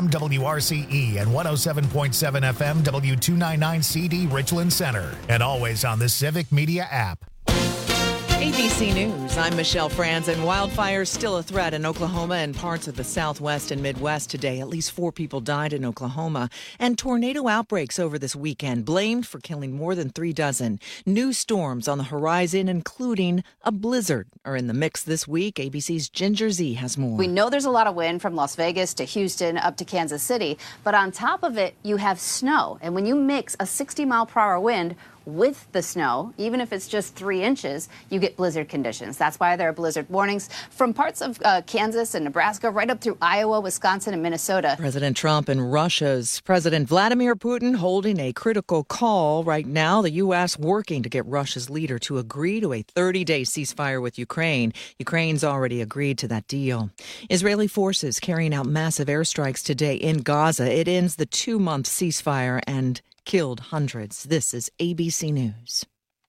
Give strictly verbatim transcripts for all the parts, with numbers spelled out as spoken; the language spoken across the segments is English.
M W R C E and one oh seven point seven F M W two ninety-nine C D Richland Center. And always on the Civic Media app. A B C News, I'm Michelle Franz, and wildfires still a threat in Oklahoma and parts of the Southwest and Midwest today. At least four people died in Oklahoma. And tornado outbreaks over this weekend, blamed for killing more than three dozen. New storms on the horizon, including a blizzard, are in the mix this week. A B C's Ginger Z has more. We know there's a lot of wind from Las Vegas to Houston up to Kansas City, but on top of it, you have snow. And when you mix a sixty mile per hour wind with the snow, even if it's just three inches, you get blizzard conditions. That's why there are blizzard warnings from parts of uh, Kansas and Nebraska right up through Iowa, Wisconsin, and Minnesota. President Trump and Russia's President Vladimir Putin holding a critical call right now. The U S working to get Russia's leader to agree to a thirty-day ceasefire with Ukraine. Ukraine's already agreed to that deal. Israeli forces carrying out massive airstrikes today in Gaza. It ends the two-month ceasefire and killed hundreds. This is A B C News.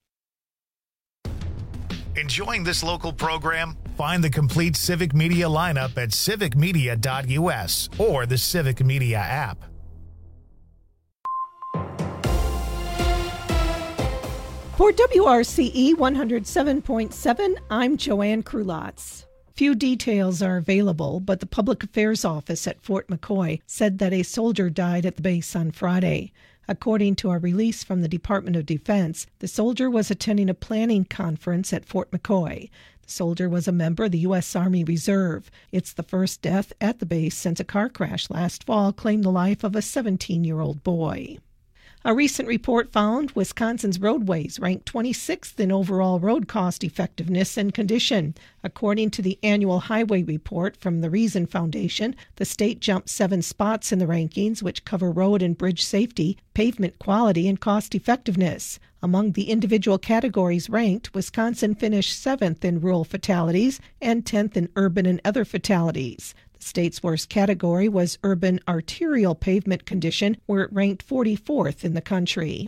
Enjoying this local program? Find the complete Civic Media lineup at civic media dot U S or the Civic Media app. For W R C E one oh seven point seven, I'm Joanne Krulotz. Few details are available, but the Public Affairs Office at Fort McCoy said that a soldier died at the base on Friday. According to a release from the Department of Defense, the soldier was attending a planning conference at Fort McCoy. The soldier was a member of the U S Army Reserve. It's the first death at the base since a car crash last fall claimed the life of a seventeen-year-old boy. A recent report found Wisconsin's roadways ranked twenty-sixth in overall road cost effectiveness and condition. According to the annual highway report from the Reason Foundation, the state jumped seven spots in the rankings, which cover road and bridge safety, pavement quality, and cost effectiveness. Among the individual categories ranked, Wisconsin finished seventh in rural fatalities and tenth in urban and other fatalities. The state's worst category was urban arterial pavement condition, where it ranked forty-fourth in the country.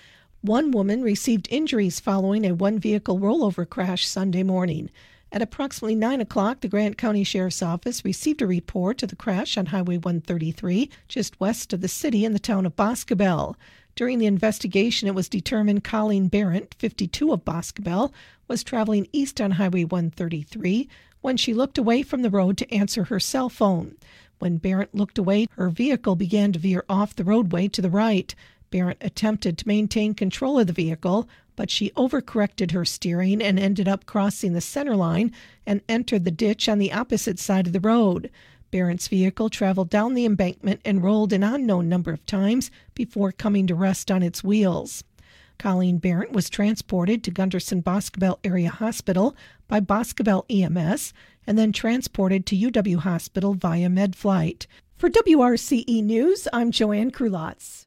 One woman received injuries following a one-vehicle rollover crash Sunday morning. At approximately nine o'clock, the Grant County Sheriff's Office received a report of the crash on Highway one thirty-three, just west of the city in the town of Boscobel. During the investigation, it was determined Colleen Barrett, fifty-two, of Boscobel, was traveling east on Highway one thirty-three when she looked away from the road to answer her cell phone. When Barrett looked away, her vehicle began to veer off the roadway to the right. Barrett attempted to maintain control of the vehicle, but she overcorrected her steering and ended up crossing the center line and entered the ditch on the opposite side of the road. Barrett's vehicle traveled down the embankment and rolled an unknown number of times before coming to rest on its wheels. Colleen Barrett was transported to Gunderson Boscobel Area Hospital by Boscobel E M S and then transported to U W Hospital via MedFlight. For W R C E News, I'm Joanne Krulotz.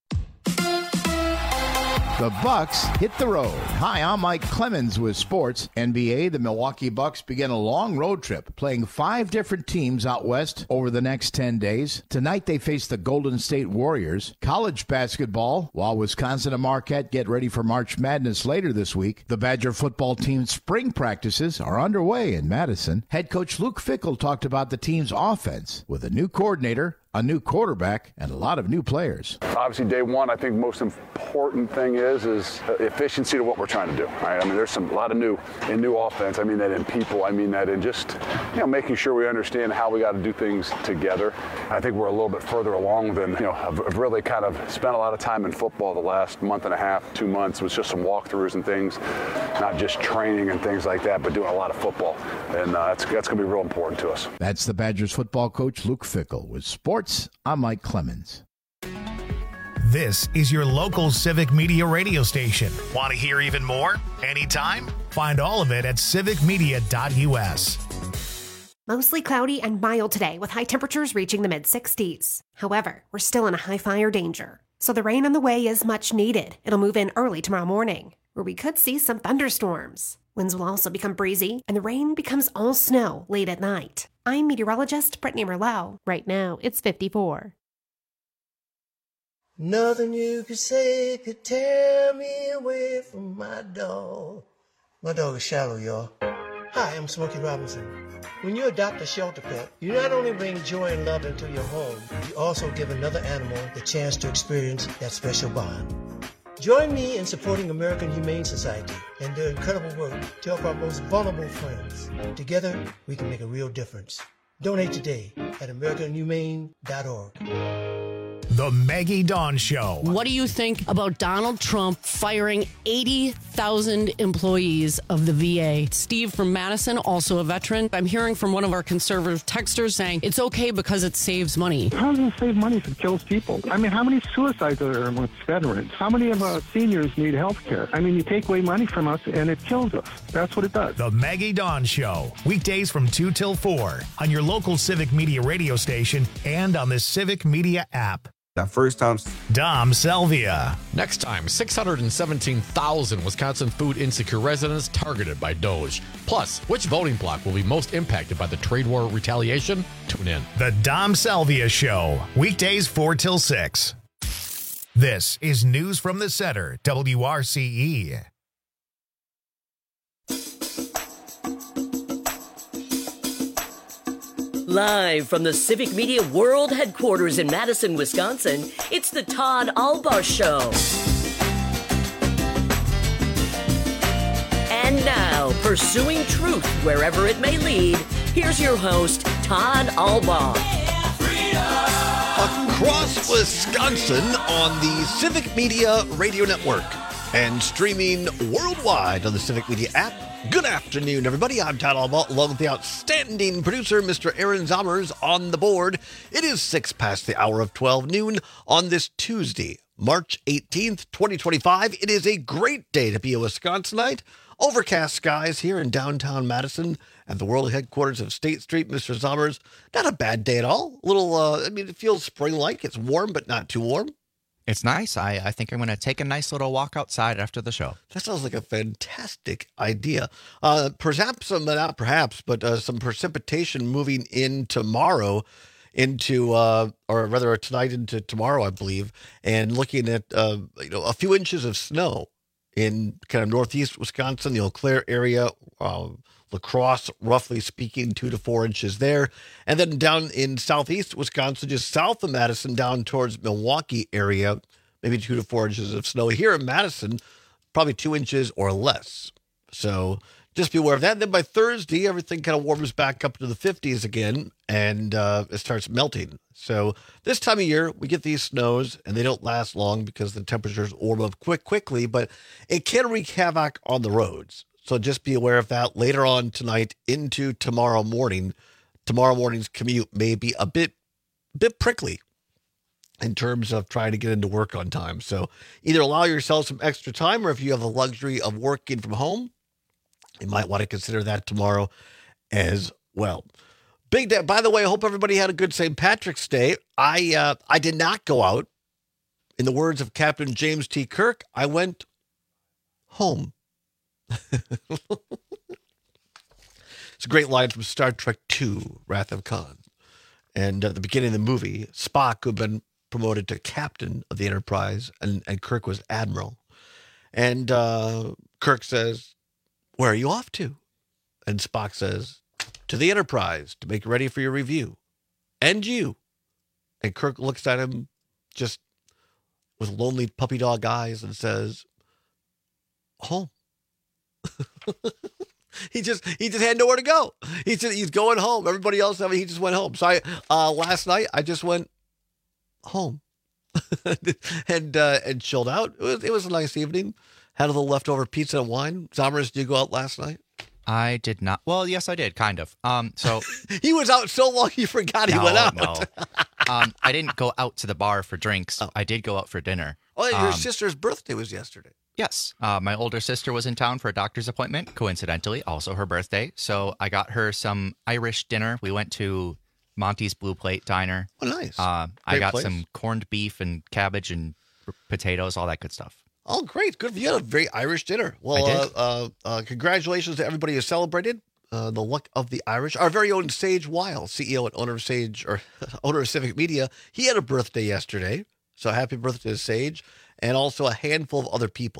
The Bucks hit the road. Hi, I'm Mike Clemens with sports. N B A, the Milwaukee Bucks begin a long road trip, playing five different teams out west over the next ten days. Tonight they face the Golden State Warriors. College basketball, while Wisconsin and Marquette get ready for March Madness later this week, the Badger football team's spring practices are underway in Madison. Head coach Luke Fickell talked about the team's offense with a new coordinator, a new quarterback, and a lot of new players. Obviously, day one, I think the most important thing is is efficiency to what we're trying to do. Right? I mean, there's some a lot of new in new offense. I mean that in people. I mean that in just you know making sure we understand how we got to do things together. I think we're a little bit further along than you know. I've, I've really kind of spent a lot of time in football the last month and a half, two months. It was just some walkthroughs and things, not just training and things like that, but doing a lot of football, and uh, that's that's going to be real important to us. That's the Badgers football coach Luke Fickell with sports. I'm Mike Clemens. This is your local Civic Media radio station. Want to hear even more? Anytime? Find all of it at civic media dot U S. Mostly cloudy and mild today with high temperatures reaching the mid sixties. However, we're still in a high fire danger. So the rain on the way is much needed. It'll move in early tomorrow morning, where we could see some thunderstorms. Winds will also become breezy, and the rain becomes all snow late at night. I'm meteorologist Brittany Merlot. Right now, it's fifty-four. Nothing you could say could tear me away from my dog. My dog is Shallow, y'all. Hi, I'm Smokey Robinson. When you adopt a shelter pet, you not only bring joy and love into your home, you also give another animal the chance to experience that special bond. Join me in supporting American Humane Society and their incredible work to help our most vulnerable friends. Together, we can make a real difference. Donate today at american humane dot org. The Maggie Dawn Show. What do you think about Donald Trump firing eighty thousand employees of the V A? Steve from Madison, also a veteran. I'm hearing from one of our conservative texters saying it's okay because it saves money. How does it save money if it kills people? I mean, how many suicides are there amongst veterans? How many of our seniors need health care? I mean, you take away money from us and it kills us. That's what it does. The Maggie Dawn Show. Weekdays from two till four on your local Civic Media radio station and on the Civic Media app. That first time. Dom Salvia. Next time, six hundred seventeen thousand Wisconsin food insecure residents targeted by Doge. Plus, which voting bloc will be most impacted by the trade war retaliation? Tune in. The Dom Salvia Show. Weekdays four till six. This is News from the Center, W R C E. Live from the Civic Media World Headquarters in Madison, Wisconsin, it's the Todd Albaugh Show. And now, pursuing truth wherever it may lead, here's your host, Todd Albaugh. Across Wisconsin on the Civic Media Radio Network and streaming worldwide on the Civic Media app. Good afternoon, everybody. I'm Todd Albaugh, along with the outstanding producer, Mister Aaron Zommers, on the board. It is six past the hour of twelve noon on this Tuesday, March eighteenth, twenty twenty-five. It is a great day to be a Wisconsinite. Overcast skies here in downtown Madison at the world headquarters of State Street. Mister Zommers, not a bad day at all. A little, uh, I mean, it feels spring-like. It's warm, but not too warm. It's nice. I, I think I'm going to take a nice little walk outside after the show. That sounds like a fantastic idea. Uh, perhaps, some, not perhaps, but uh, some precipitation moving in tomorrow into, uh, or rather tonight into tomorrow, I believe, and looking at, uh, you know, a few inches of snow in kind of northeast Wisconsin, the Eau Claire area, uh, La Crosse, roughly speaking, two to four inches there. And then down in southeast Wisconsin, just south of Madison, down towards Milwaukee area, maybe two to four inches of snow. Here in Madison, probably two inches or less. So just be aware of that. And then by Thursday, everything kind of warms back up to the fifties again, and uh, it starts melting. So this time of year, we get these snows, and they don't last long because the temperatures warm up quick, quickly, but it can wreak havoc on the roads. So just be aware of that later on tonight into tomorrow morning. Tomorrow morning's commute may be a bit, bit prickly in terms of trying to get into work on time. So either allow yourself some extra time, or if you have the luxury of working from home, you might want to consider that tomorrow as well. Big day. By the way, I hope everybody had a good Saint Patrick's Day. I uh, I did not go out. In the words of Captain James T. Kirk, I went home. It's a great line from Star Trek two, Wrath of Khan. And at the beginning of the movie, Spock, who had been promoted to captain of the Enterprise, and, and Kirk was admiral. And uh, Kirk says, "Where are you off to?" And Spock says, "To the Enterprise, to make ready for your review. And you." And Kirk looks at him just with lonely puppy dog eyes and says, "Home." he just he just had nowhere to go. He said he's going home. Everybody else, I mean, he just went home. So I uh, last night I just went home and uh, and chilled out. It was, it was a nice evening. Had a little leftover pizza and wine. Zommers, did you go out last night? I did not. Well, yes, I did, kind of. Um, so he was out so long he forgot he no, went out. No, um, I didn't go out to the bar for drinks. Oh. I did go out for dinner. Oh, your um, sister's birthday was yesterday. Yes. Uh, my older sister was in town for a doctor's appointment, coincidentally, also her birthday. So I got her some Irish dinner. We went to Monty's Blue Plate Diner. Oh, nice. Uh, I got place. some corned beef and cabbage and potatoes, all that good stuff. Oh, great. Good. You had a very Irish dinner. Well, I did. Uh, uh, uh, congratulations to everybody who celebrated uh, the luck of the Irish. Our very own Sage Weil, C E O and owner of Sage, or owner of Civic Media, he had a birthday yesterday. So happy birthday to Sage, and also a handful of other people.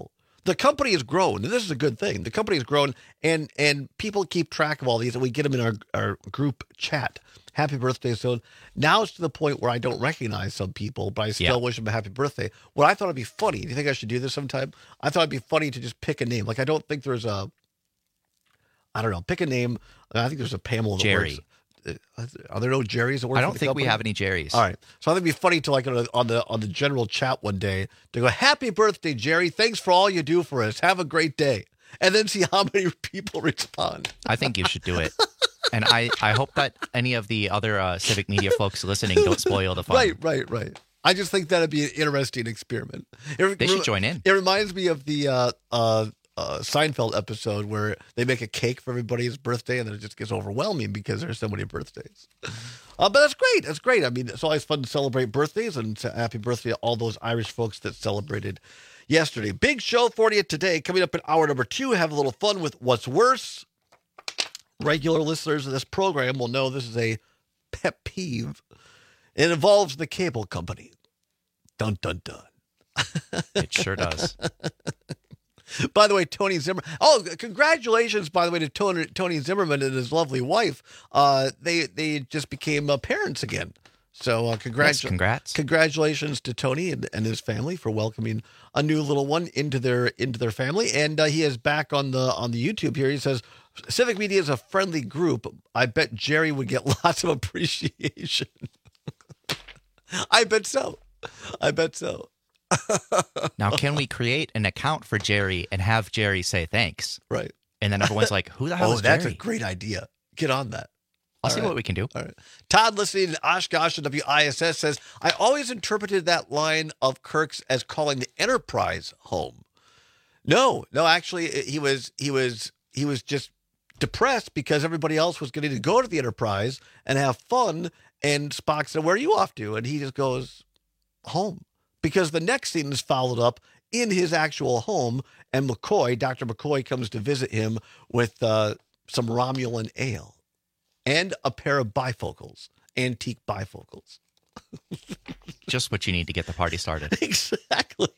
the company has grown, and this is a good thing. The company has grown, and and people keep track of all these, and we get them in our, our group chat. Happy birthday, so now it's to the point where I don't recognize some people, but I still Yeah. wish them a happy birthday. What I thought would be funny, do you think I should do this sometime? I thought it'd be funny to just pick a name. Like, I don't think there's a, I don't know, pick a name. I think there's a Pamela that Jerry. works. Uh, Are there no Jerrys that work I for don't the think we company? have any Jerrys. All right. So I think it'd be funny to like on the, on the on the general chat one day to go, happy birthday, Jerry. Thanks for all you do for us. Have a great day. And then see how many people respond. I think you should do it. And I, I hope that any of the other uh, civic media folks listening don't spoil the fun. Right, right, right. I just think that'd be an interesting experiment. It, They should join in. It reminds me of the uh, uh, uh, Seinfeld episode where they make a cake for everybody's birthday, and then it just gets overwhelming because there's so many birthdays. Uh, but that's great. That's great. I mean, it's always fun to celebrate birthdays, and happy birthday to all those Irish folks that celebrated yesterday. Big show for you today. Coming up in hour number two, have a little fun with What's Worse. Regular listeners of this program will know this is a pet peeve. It involves the cable company. Dun, dun, dun. It sure does. By the way, Tony Zimmerman. Oh, congratulations, by the way, to Tony, Tony Zimmerman and his lovely wife. Uh, they they just became uh, parents again. So uh, congratu- Yes, congrats. Congratulations to Tony and, and his family for welcoming a new little one into their into their family. And uh, he is back on the on the YouTube here. He says, Civic Media is a friendly group. I bet Jerry would get lots of appreciation. I bet so. I bet so. Now, can we create an account for Jerry and have Jerry say thanks? Right. And then everyone's like, who the hell Oh, is that's Jerry? a great idea. Get on that. I'll All see right. what we can do. All right. Todd, listening to Oshkosh and W I S S, says, I always interpreted that line of Kirk's as calling the Enterprise home. No, no, actually, he was he was he was just depressed because everybody else was getting to go to the Enterprise and have fun. And Spock said, where are you off to? And he just goes, home. Because the next scene is followed up in his actual home, and McCoy, Doctor McCoy, comes to visit him with uh, some Romulan ale. And a pair of bifocals, antique bifocals. Just what you need to get the party started. Exactly.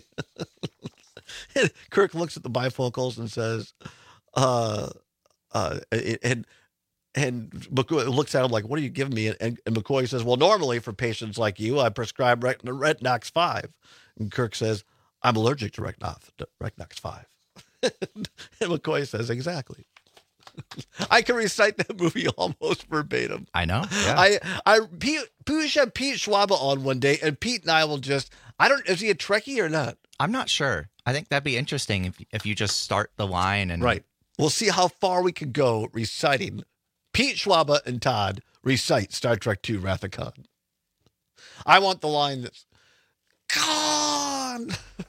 And Kirk looks at the bifocals and says, uh, uh, and, and McCoy looks at him like, what are you giving me? And, and McCoy says, well, normally for patients like you, I prescribe Ret- Retinox five. And Kirk says, I'm allergic to Retinox, Retinox five. And McCoy says, exactly. I can recite that movie almost verbatim. I know. Yeah. I, I, Pete, we should have Pete Schwab on one day, and Pete and I will just, I don't, is he a Trekkie or not? I'm not sure. I think that'd be interesting if if you just start the line and Right. We'll see how far we can go reciting. Pete Schwab and Todd recite Star Trek two Wrath of Khan. I want the line that's, Khan!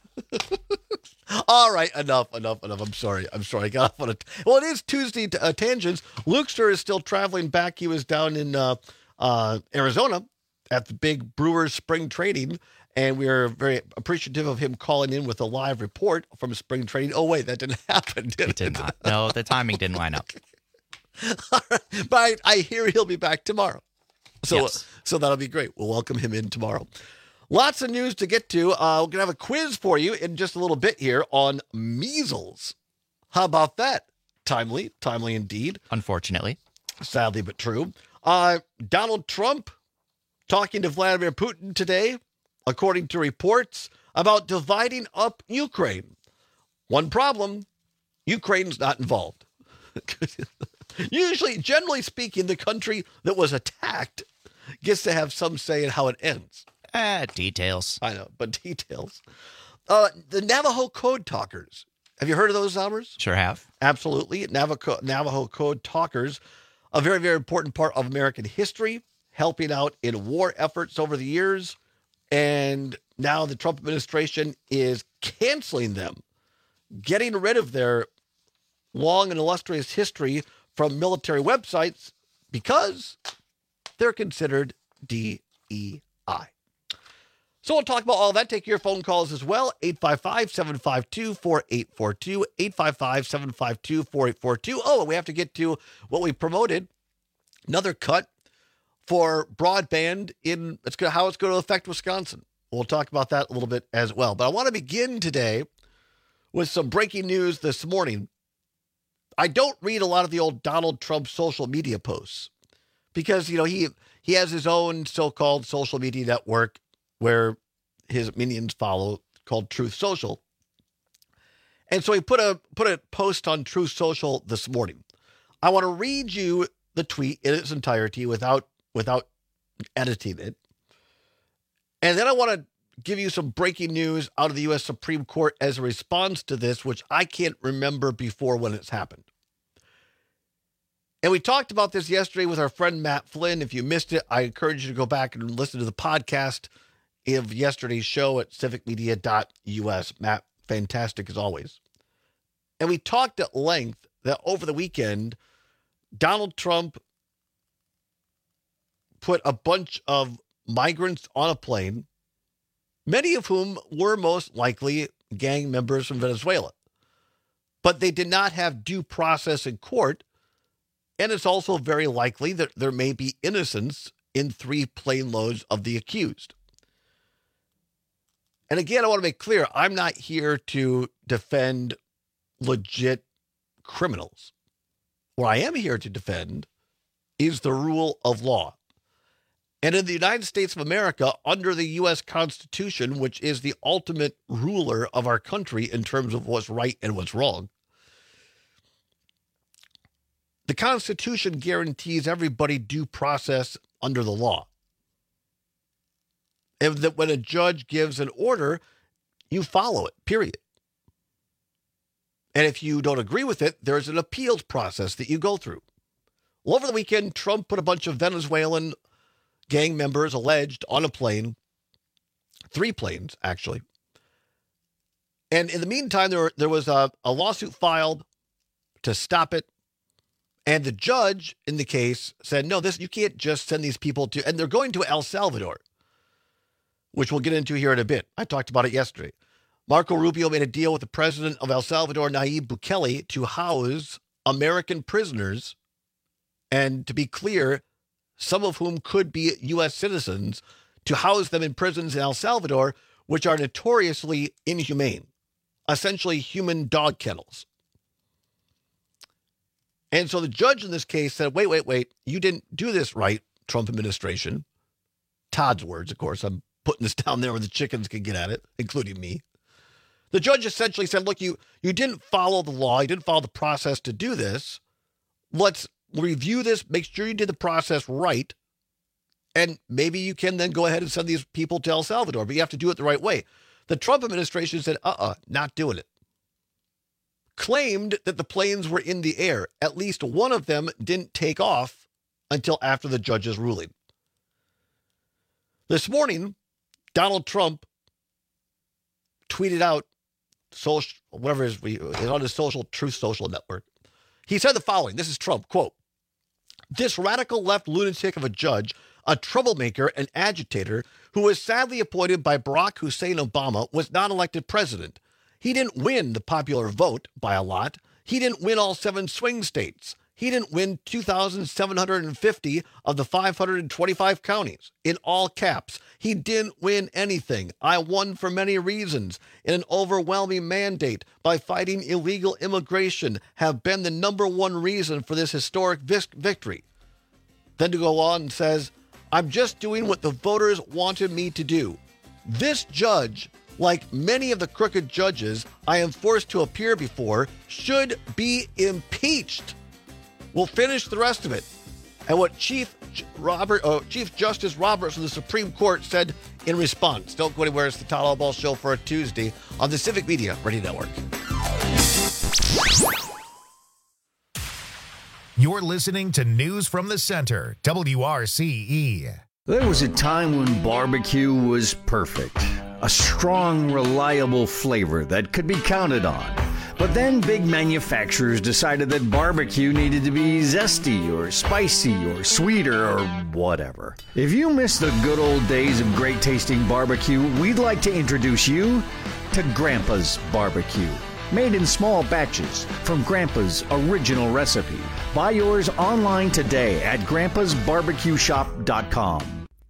All right, enough, enough, enough. I'm sorry. I'm sorry. I got off on a. Well, it is Tuesday uh, Tangents. Lukester is still traveling back. He was down in uh, uh, Arizona at the big Brewers spring training, and we are very appreciative of him calling in with a live report from spring training. Oh, wait, that didn't happen, did it? It did not. No, the timing didn't line up. All right. But I, I hear he'll be back tomorrow. So, Yes. so that'll be great. We'll welcome him in tomorrow. Lots of news to get to. Uh, we're going to have a quiz for you in just a little bit here on measles. How about that? Timely, timely indeed. Unfortunately. Sadly, but true. Uh, Donald Trump talking to Vladimir Putin today, according to reports, about dividing up Ukraine. One problem, Ukraine's not involved. Usually, generally speaking, the country that was attacked gets to have some say in how it ends. Eh, details. I know, but details. Uh, the Navajo Code Talkers. Have you heard of those, Albers? Sure have. Absolutely. Navajo, Navajo Code Talkers, a very, very important part of American history, helping out in war efforts over the years. And now the Trump administration is canceling them, getting rid of their long and illustrious history from military websites because they're considered D E I. So we'll talk about all that. Take your phone calls as well. eight five five, seven five two, four eight four two. eight five five, seven five two, four eight four two. Oh, and we have to get to what we promoted. Another cut for broadband in it's gonna, how it's going to affect Wisconsin. We'll talk about that a little bit as well. But I want to begin today with some breaking news this morning. I don't read a lot of the old Donald Trump social media posts because, you know, he he has his own so-called social media network where his minions follow called Truth Social. And so he put a put a post on Truth Social this morning. I want to read you the tweet in its entirety without without editing it. And then I want to give you some breaking news out of the U S Supreme Court as a response to this, which I can't remember before when it's happened. And we talked about this yesterday with our friend Matt Flynn. If you missed it, I encourage you to go back and listen to the podcast of yesterday's show at civic media dot U S. Matt, fantastic as always. And we talked at length that over the weekend, Donald Trump put a bunch of migrants on a plane, many of whom were most likely gang members from Venezuela. But they did not have due process in court, and it's also very likely that there may be innocence in three plane loads of the accused. And again, I want to make clear, I'm not here to defend legit criminals. What I am here to defend is the rule of law. And in the United States of America, under the U S Constitution, which is the ultimate ruler of our country in terms of what's right and what's wrong, the Constitution guarantees everybody due process under the law. And that when a judge gives an order, you follow it, period. And if you don't agree with it, there's an appeals process that you go through. Well, over the weekend, Trump put a bunch of Venezuelan gang members alleged on a plane, three planes, actually. And in the meantime, there, there was a, a lawsuit filed to stop it. And the judge in the case said, no, this you can't just send these people to, and they're going to El Salvador, which we'll get into here in a bit. I talked about it yesterday. Marco Rubio made a deal with the president of El Salvador, Nayib Bukele, to house American prisoners. And to be clear, some of whom could be U S citizens, to house them in prisons in El Salvador, which are notoriously inhumane, essentially human dog kennels. And so the judge in this case said, wait, wait, wait, you didn't do this right, Trump administration. Todd's words, of course. I'm putting this down there where the chickens can get at it, including me. The judge essentially said, look, you, you didn't follow the law. You didn't follow the process to do this. Let's review this, make sure you did the process right, and maybe you can then go ahead and send these people to El Salvador, but you have to do it the right way. The Trump administration said, uh-uh, not doing it. Claimed that the planes were in the air. At least one of them didn't take off until after the judge's ruling. This morning, Donald Trump tweeted out, social, whatever it is, on his social Truth Social network. He said the following. This is Trump, quote, "This radical left lunatic of a judge, a troublemaker and agitator who was sadly appointed by Barack Hussein Obama, was not elected president. He didn't win the popular vote by a lot. He didn't win all seven swing states. He didn't win two thousand seven hundred fifty of the five hundred twenty-five counties. In all caps, he didn't win anything. I won for many reasons. In an overwhelming mandate by fighting illegal immigration have been the number one reason for this historic victory." Then to go on and says, "I'm just doing what the voters wanted me to do. This judge, like many of the crooked judges I am forced to appear before, should be impeached." We'll finish the rest of it. And what Chief Robert, uh, Chief Justice Roberts of the Supreme Court said in response. Don't go anywhere. It's the Todd Albaugh Show for a Tuesday on the Civic Media Radio Network. You're listening to News from the Center, W R C E. There was a time when barbecue was perfect. A strong, reliable flavor that could be counted on. But then big manufacturers decided that barbecue needed to be zesty or spicy or sweeter or whatever. If you miss the good old days of great tasting barbecue, we'd like to introduce you to Grandpa's Barbecue. Made in small batches from Grandpa's original recipe. Buy yours online today at grandpas barbecue shop dot com.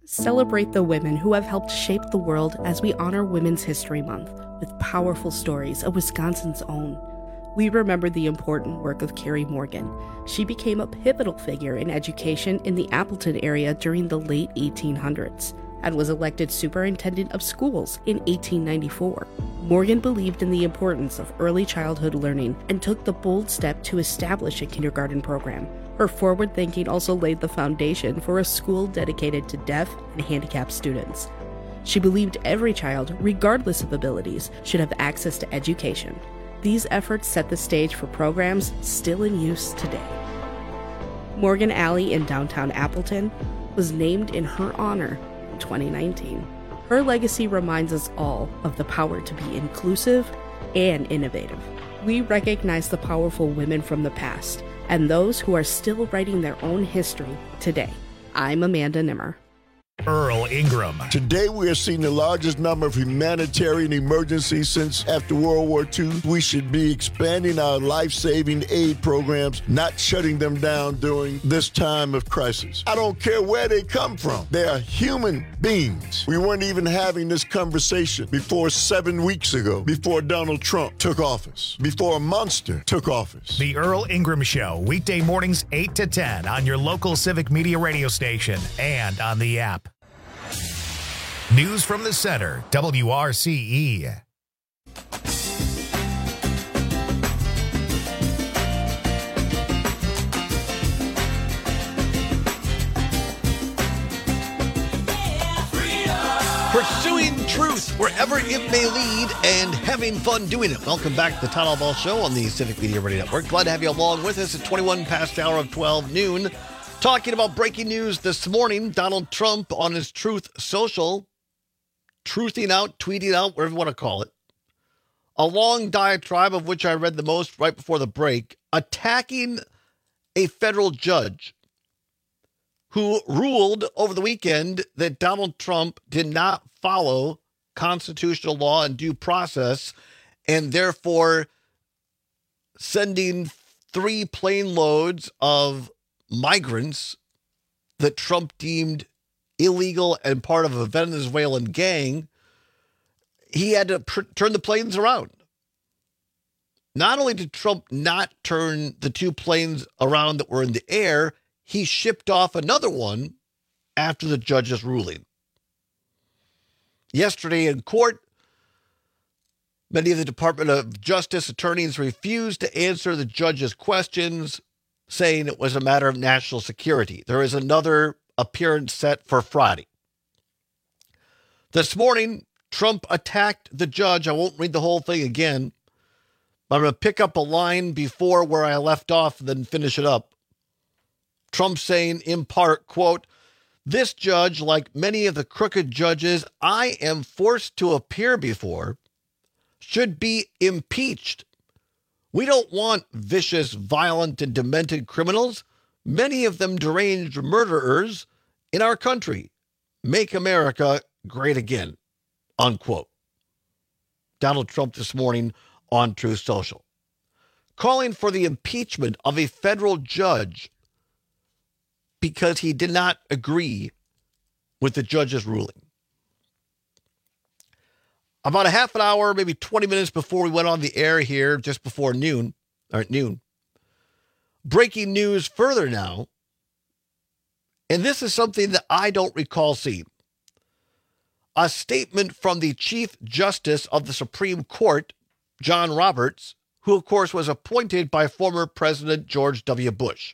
celebrate the women who have helped shape the world as we honor Women's History Month with powerful stories of Wisconsin's own. We remember the important work of Carrie Morgan. She became a pivotal figure in education in the Appleton area during the late eighteen hundreds and was elected superintendent of schools in eighteen ninety-four. Morgan believed in the importance of early childhood learning and took the bold step to establish a kindergarten program. Her forward thinking also laid the foundation for a school dedicated to deaf and handicapped students. She believed every child, regardless of abilities, should have access to education. These efforts set the stage for programs still in use today. Morgan Alley in downtown Appleton was named in her honor in twenty nineteen. Her legacy reminds us all of the power to be inclusive and innovative. We recognize the powerful women from the past and those who are still writing their own history today. I'm Amanda Nimmer. Earl Ingram. Today we are seeing the largest number of humanitarian emergencies since after World War Two. We should be expanding our life-saving aid programs, not shutting them down during this time of crisis. I don't care where they come from. They are human beings. We weren't even having this conversation before seven weeks ago, before Donald Trump took office, before a monster took office. The Earl Ingram Show, weekday mornings eight to ten on your local Civic Media radio station and on the app. News from the center, W R C E. Pursuing truth wherever it may lead and having fun doing it. Welcome back to the Town Hall Ball Show on the Civic Media Radio Network. Glad to have you along with us at twenty-one past the hour of twelve noon. Talking about breaking news this morning, Donald Trump on his Truth Social, truthing out, tweeting out, whatever you want to call it, a long diatribe of which I read the most right before the break, attacking a federal judge who ruled over the weekend that Donald Trump did not follow constitutional law and due process, and therefore sending three plane loads of migrants that Trump deemed illegal and part of a Venezuelan gang. He had to pr- turn the planes around. Not only did Trump not turn the two planes around that were in the air, he shipped off another one after the judge's ruling. Yesterday in court, many of the Department of Justice attorneys refused to answer the judge's questions, saying it was a matter of national security. There is another appearance set for Friday. This morning, Trump attacked the judge. I won't read the whole thing again. I'm going to pick up a line before where I left off and then finish it up. Trump saying, in part, quote, "This judge, like many of the crooked judges I am forced to appear before, should be impeached. We don't want vicious, violent, and demented criminals, many of them deranged murderers, in our country. Make America great again," unquote. Donald Trump this morning on Truth Social, calling for the impeachment of a federal judge because he did not agree with the judge's ruling. About a half an hour, maybe twenty minutes before we went on the air here, just before noon, or at noon, breaking news further now, and this is something that I don't recall seeing. A statement from the Chief Justice of the Supreme Court, John Roberts, who of course was appointed by former President George W. Bush.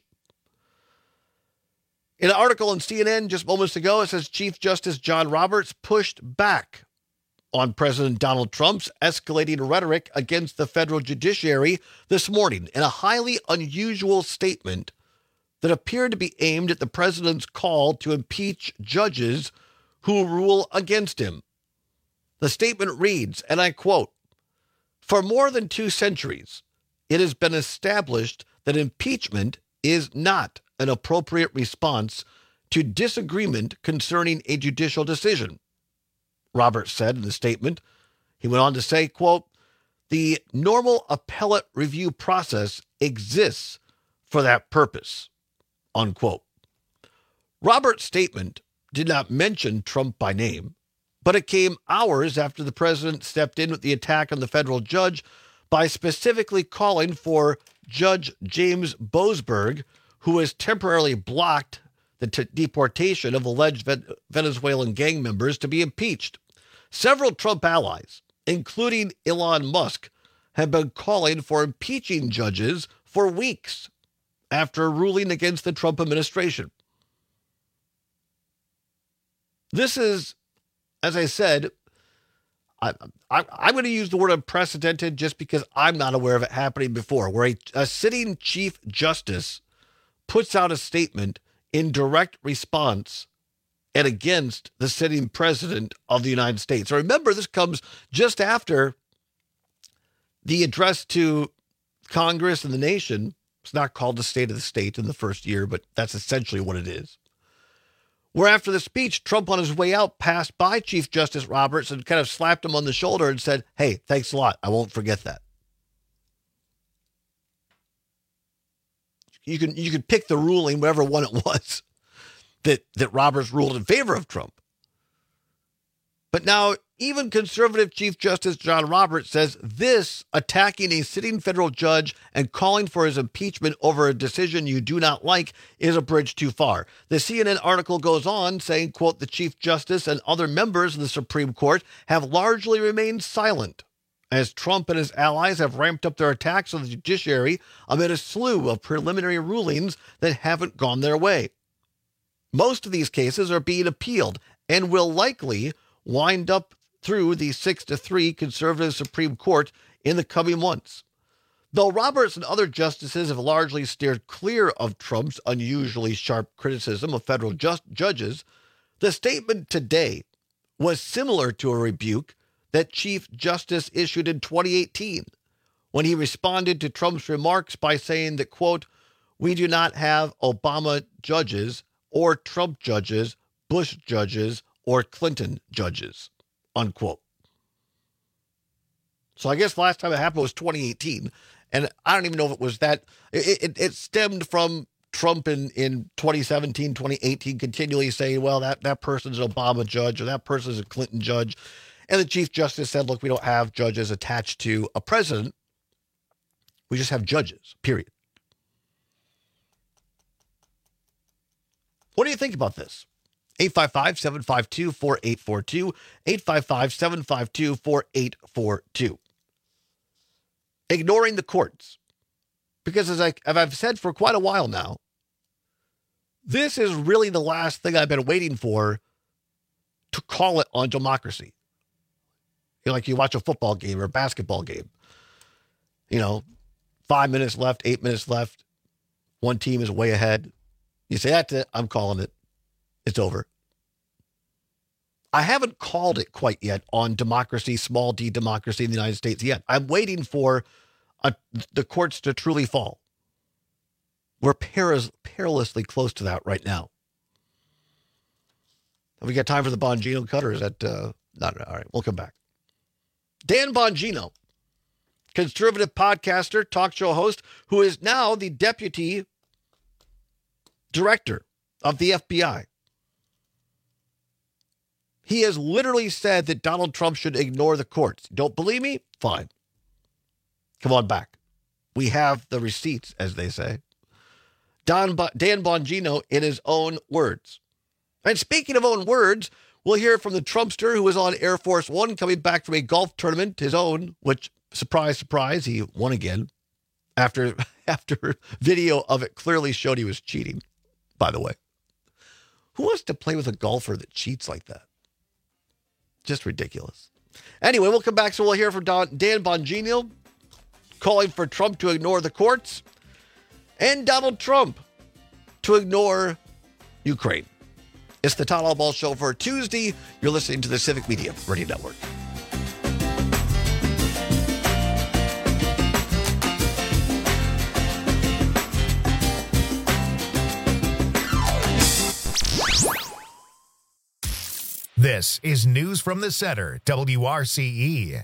In an article on C N N just moments ago, it says Chief Justice John Roberts pushed back on President Donald Trump's escalating rhetoric against the federal judiciary this morning in a highly unusual statement that appeared to be aimed at the president's call to impeach judges who rule against him. The statement reads, and I quote, "For more than two centuries, it has been established that impeachment is not an appropriate response to disagreement concerning a judicial decision," Roberts said in the statement. He went on to say, quote, "The normal appellate review process exists for that purpose," unquote. Roberts' statement did not mention Trump by name, but it came hours after the president stepped in with the attack on the federal judge by specifically calling for Judge James Boasberg, who has temporarily blocked the t- deportation of alleged Ve- Venezuelan gang members, to be impeached. Several Trump allies, including Elon Musk, have been calling for impeaching judges for weeks after a ruling against the Trump administration. This is, as I said, I, I, I'm going to use the word unprecedented just because I'm not aware of it happening before, where a, a sitting Chief Justice puts out a statement in direct response and against the sitting president of the United States. So remember, this comes just after the address to Congress and the nation. It's not called the State of the State in the first year, but that's essentially what it is. Where after the speech, Trump on his way out passed by Chief Justice Roberts and kind of slapped him on the shoulder and said, "Hey, thanks a lot. I won't forget that." You can you can pick the ruling, whatever one it was, that, that Roberts ruled in favor of Trump. But now even conservative Chief Justice John Roberts says this, attacking a sitting federal judge and calling for his impeachment over a decision you do not like, is a bridge too far. The C N N article goes on saying, quote, "The Chief Justice and other members of the Supreme Court have largely remained silent as Trump and his allies have ramped up their attacks on the judiciary amid a slew of preliminary rulings that haven't gone their way. Most of these cases are being appealed and will likely wind up through the six to three conservative Supreme Court in the coming months. Though Roberts and other justices have largely steered clear of Trump's unusually sharp criticism of federal just judges, the statement today was similar to a rebuke that Chief Justice issued in twenty eighteen when he responded to Trump's remarks by saying that, quote, "We do not have Obama judges or Trump judges, Bush judges, or Clinton judges," unquote. So I guess the last time it happened was twenty eighteen. And I don't even know if it was that. It, it, it stemmed from Trump in, in twenty seventeen, twenty eighteen, continually saying, well, that, that person's an Obama judge or that person's a Clinton judge. And the Chief Justice said, look, we don't have judges attached to a president. We just have judges, period. What do you think about this? eight five five, seven five two, four eight four two, eight five five, seven five two, four eight four two. Ignoring the courts. Because as, I, as I've said for quite a while now, this is really the last thing I've been waiting for to call it on democracy. You know, like you watch a football game or a basketball game. You know, five minutes left, eight minutes left. One team is way ahead. You say, that's it, I'm calling it. It's over. I haven't called it quite yet on democracy, small d democracy in the United States yet. I'm waiting for a, the courts to truly fall. We're peris, perilously close to that right now. Have we got time for the Bongino cut, or is that uh, not? All right, we'll come back. Dan Bongino, conservative podcaster, talk show host, who is now the deputy director of the F B I. He has literally said that Donald Trump should ignore the courts. Don't believe me? Fine. Come on back. We have the receipts, as they say. Don Bo- Dan Bongino in his own words. And speaking of own words, we'll hear from the Trumpster who was on Air Force One coming back from a golf tournament, his own, which, surprise, surprise, he won again after, after video of it clearly showed he was cheating, by the way. Who wants to play with a golfer that cheats like that? Just ridiculous. Anyway, we'll come back, so we'll hear from Don, Dan Bongino calling for Trump to ignore the courts and Donald Trump to ignore Ukraine. It's the Todd Albaugh Show for Tuesday. You're listening to the Civic Media Radio Network. This is News from the Center, W R C E.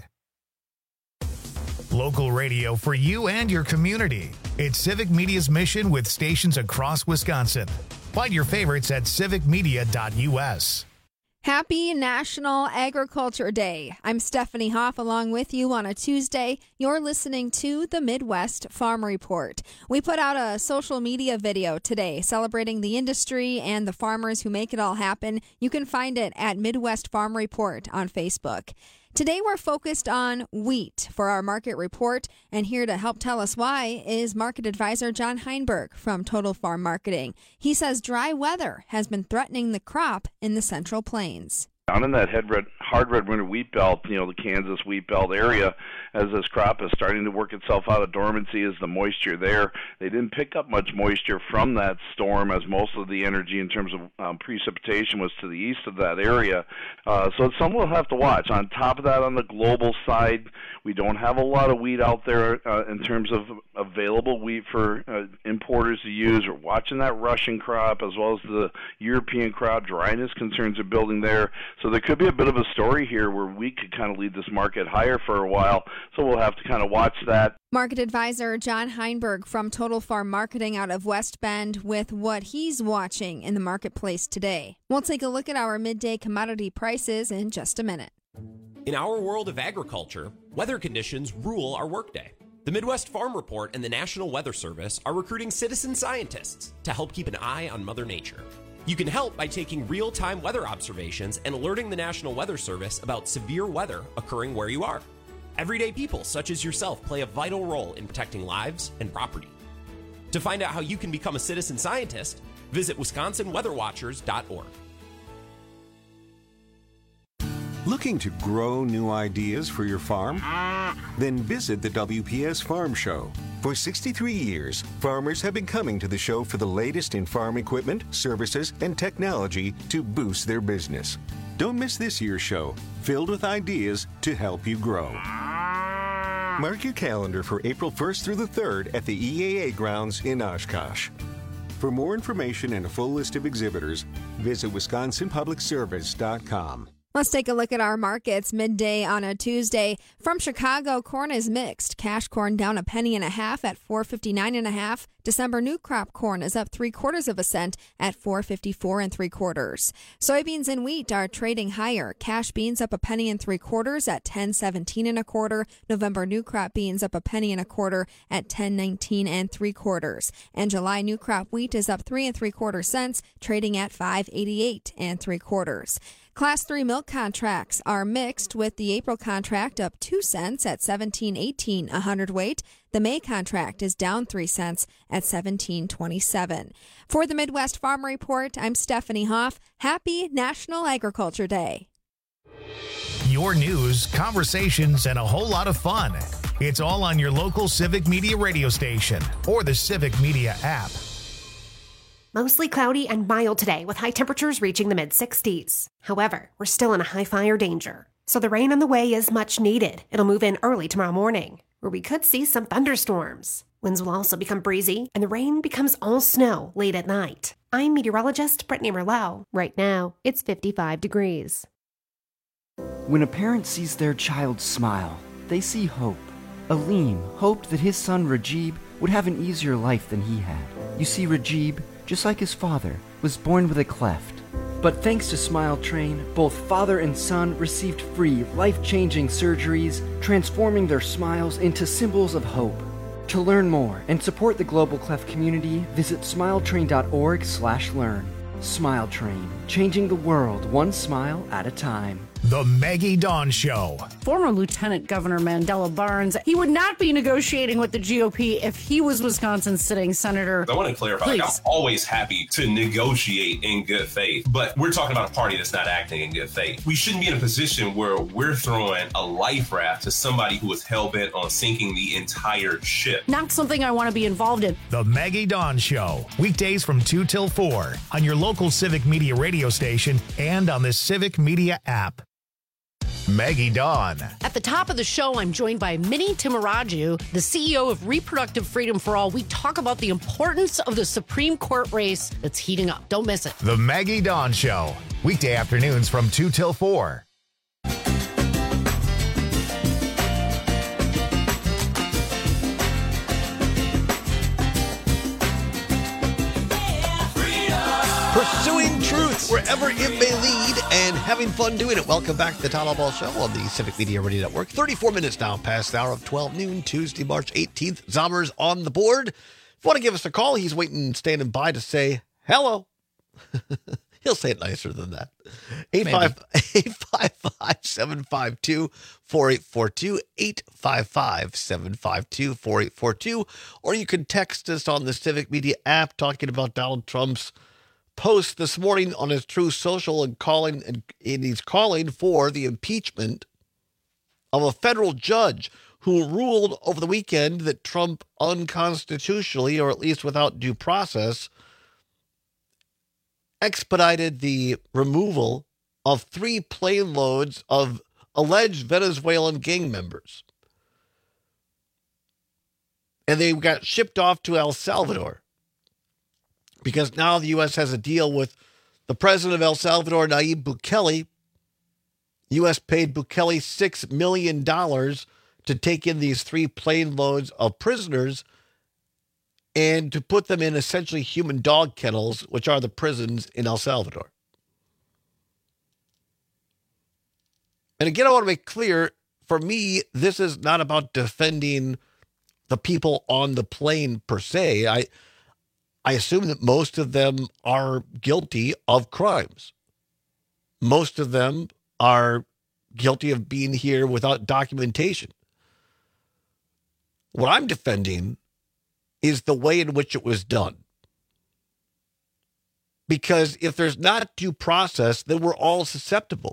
Local radio for you and your community. It's Civic Media's mission with stations across Wisconsin. Find your favorites at civic media dot u s. Happy National Agriculture Day. I'm Stephanie Hoff along with you on a Tuesday. You're listening to the Midwest Farm Report. We put out a social media video today celebrating the industry and the farmers who make it all happen. You can find it at Midwest Farm Report on Facebook. Today we're focused on wheat for our market report, and here to help tell us why is market advisor John Heinberg from Total Farm Marketing. He says dry weather has been threatening the crop in the Central Plains. Down in that head red, hard red winter wheat belt, you know, the Kansas wheat belt area, as this crop is starting to work itself out of dormancy, is the moisture there. They didn't pick up much moisture from that storm, as most of the energy in terms of um, precipitation was to the east of that area. Uh, so it's something we'll have to watch. On top of that, on the global side, we don't have a lot of wheat out there uh, in terms of available wheat for uh, importers to use. We're watching that Russian crop as well as the European crop. Dryness concerns are building there. So there could be a bit of a story here where wheat could kind of lead this market higher for a while. So we'll have to kind of watch that. Market advisor John Heinberg from Total Farm Marketing out of West Bend with what he's watching in the marketplace today. We'll take a look at our midday commodity prices in just a minute. In our world of agriculture, weather conditions rule our workday. The Midwest Farm Report and the National Weather Service are recruiting citizen scientists to help keep an eye on Mother Nature. You can help by taking real-time weather observations and alerting the National Weather Service about severe weather occurring where you are. Everyday people such as yourself play a vital role in protecting lives and property. To find out how you can become a citizen scientist, visit wisconsin weather watchers dot org. Looking to grow new ideas for your farm? Then visit the W P S Farm Show. For sixty-three years, farmers have been coming to the show for the latest in farm equipment, services, and technology to boost their business. Don't miss this year's show, filled with ideas to help you grow. Mark your calendar for April first through the third at the E A A grounds in Oshkosh. For more information and a full list of exhibitors, visit wisconsin public service dot com. Let's take a look at our markets midday on a Tuesday. From Chicago, corn is mixed. Cash corn down a penny and a half at four fifty-nine and a half. December new crop corn is up three quarters of a cent at four fifty-four and three quarters. Soybeans and wheat are trading higher. Cash beans up a penny and three quarters at ten seventeen and a quarter. November new crop beans up a penny and a quarter at ten nineteen and three quarters. And July new crop wheat is up three and three quarter cents, trading at five eighty-eight and three quarters. Class three milk contracts are mixed, with the April contract up two cents at seventeen eighteen a hundredweight. The May contract is down three cents at seventeen twenty-seven. For the Midwest Farm Report, I'm Stephanie Hoff. Happy National Agriculture Day. Your news, conversations, and a whole lot of fun. It's all on your local Civic Media radio station or the Civic Media app. Mostly cloudy and mild today, with high temperatures reaching the mid sixties. However, we're still in a high fire danger, so the rain on the way is much needed. It'll move in early tomorrow morning, where we could see some thunderstorms. Winds will also become breezy, and the rain becomes all snow late at night. I'm meteorologist Brittany Merlau. Right now, it's fifty-five degrees. When a parent sees their child smile, they see hope. Aleem hoped that his son Rajib would have an easier life than he had. You see, Rajib, just like his father, was born with a cleft. But thanks to Smile Train, both father and son received free, life-changing surgeries, transforming their smiles into symbols of hope. To learn more and support the Global Cleft community, visit smiletrain.org slash learn. Smile Train, changing the world one smile at a time. The Maggie Dawn Show. Former Lieutenant Governor Mandela Barnes, he would not be negotiating with the G O P if he was Wisconsin's sitting senator. I want to clarify, like, I'm always happy to negotiate in good faith, but we're talking about a party that's not acting in good faith. We shouldn't be in a position where we're throwing a life raft to somebody who is hell-bent on sinking the entire ship. Not something I want to be involved in. The Maggie Dawn Show, weekdays from two till four on your local Civic Media radio station and on the Civic Media app. Maggie Dawn. At the top of the show, I'm joined by Minnie Timaraju, the C E O of Reproductive Freedom for All. We talk about the importance of the Supreme Court race that's heating up. Don't miss it. The Maggie Dawn Show, weekday afternoons from two till four. truth wherever it may lead, and having fun doing it. Welcome back to the Todd Ball Show on the Civic Media Radio Network. thirty-four minutes now past the hour of twelve noon, Tuesday, March eighteenth. Zommers on the board. If you want to give us a call, he's waiting, standing by to say hello. He'll say it nicer than that. eight five five, seven five two, four eight four two, eight five five, seven five two, four eight four two, or you can text us on the Civic Media app talking about Donald Trump's post this morning on his Truth Social and calling and, and he's calling for the impeachment of a federal judge who ruled over the weekend that Trump unconstitutionally, or at least without due process, expedited the removal of three plane loads of alleged Venezuelan gang members. And they got shipped off to El Salvador because now the U S has a deal with the president of El Salvador, Nayib Bukele. U S paid Bukele six million dollars to take in these three plane loads of prisoners and to put them in essentially human dog kennels, which are the prisons in El Salvador. And again, I want to make clear, for me, this is not about defending the people on the plane per se. I, I assume that most of them are guilty of crimes. Most of them are guilty of being here without documentation. What I'm defending is the way in which it was done. Because if there's not due process, then we're all susceptible.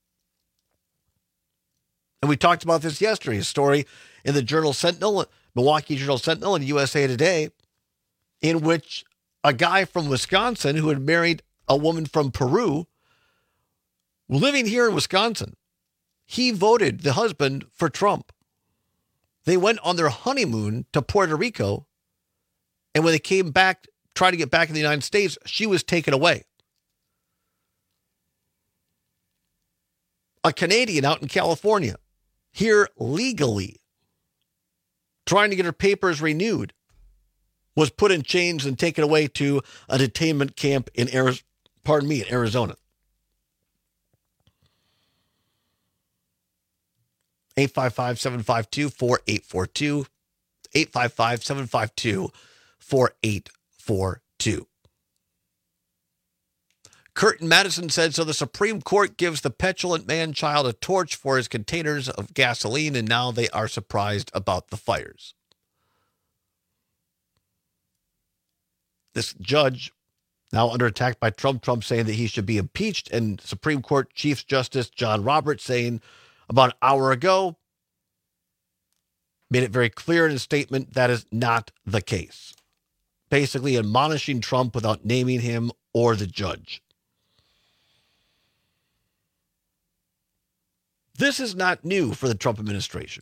And we talked about this yesterday, a story in the Journal Sentinel, Milwaukee Journal Sentinel and U S A Today, in which a guy from Wisconsin who had married a woman from Peru, living here in Wisconsin, he voted, the husband, for Trump. They went on their honeymoon to Puerto Rico, and when they came back, tried to get back in the United States, she was taken away. A Canadian out in California, here legally, trying to get her papers renewed, was put in chains and taken away to a detainment camp in Arizona, pardon me, in Arizona. eight five five, seven five two, four eight four two, eight five five, seven five two, four eight four two. Curtin Madison said, so the Supreme Court gives the petulant man-child a torch for his containers of gasoline, and now they are surprised about the fires. This judge, now under attack by Trump, Trump saying that he should be impeached, and Supreme Court Chief Justice John Roberts saying about an hour ago, made it very clear in his statement that is not the case. Basically admonishing Trump without naming him or the judge. This is not new for the Trump administration.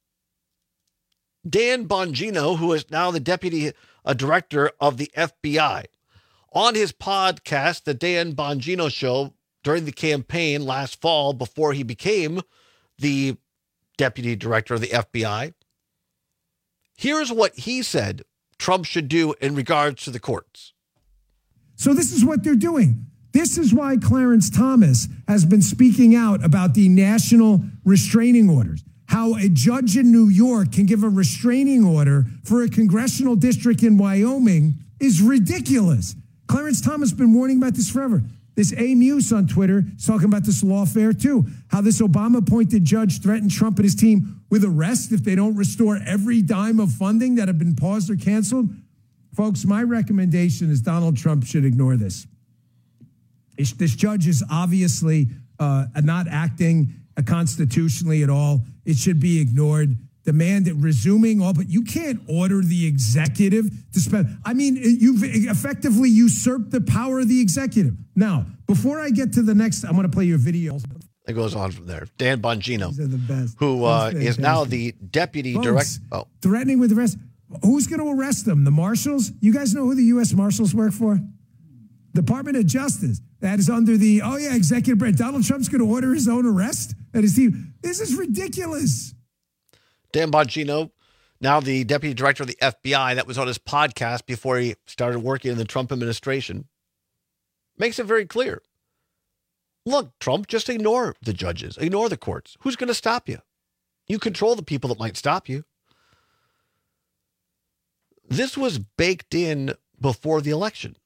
Dan Bongino, who is now the deputy uh, director of the F B I, on his podcast, The Dan Bongino Show, during the campaign last fall before he became the deputy director of the F B I, here's what he said Trump should do in regards to the courts. So this is what they're doing. This is why Clarence Thomas has been speaking out about the national restraining orders. How a judge in New York can give a restraining order for a congressional district in Wyoming is ridiculous. Clarence Thomas has been warning about this forever. This A. Muse on Twitter is talking about this lawfare too. How this Obama-appointed judge threatened Trump and his team with arrest if they don't restore every dime of funding that have been paused or canceled. Folks, my recommendation is Donald Trump should ignore this. This judge is obviously uh, not acting constitutionally at all. It should be ignored. Demand it resuming all, but you can't order the executive to spend. I mean, you've effectively usurped the power of the executive. Now, before I get to the next, I'm going to play you a video. It goes on from there. Dan Bongino, These are the best. who uh, is now the deputy director. Oh. Threatening with arrest. Who's going to arrest them? The marshals? You guys know who the U S Marshals work for? Department of Justice. That is under the, oh yeah, executive branch. Donald Trump's going to order his own arrest and his team. This is ridiculous. Dan Bongino, now the deputy director of the F B I, that was on his podcast before he started working in the Trump administration. makes it very clear. Look, Trump, just ignore the judges, ignore the courts. Who's going to stop you? You control the people that might stop you. This was baked in before the election.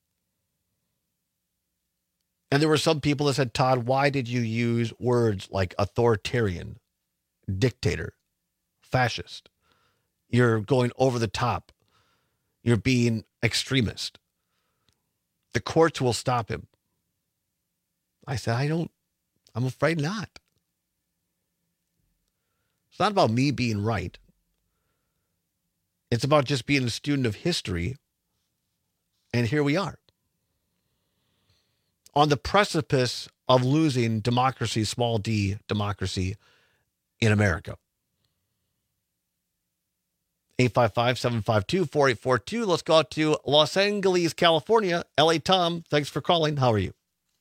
And there were some people that said, Todd, why did you use words like authoritarian, dictator, fascist? You're going over the top. You're being extremist. The courts will stop him. I said, I don't, I'm afraid not. It's not about me being right. It's about just being a student of history. And here we are. On the precipice of losing democracy, small d democracy in America. eight five five, seven five two, four eight four two. Let's go out to Los Angeles, California. L A Tom, thanks for calling. How are you?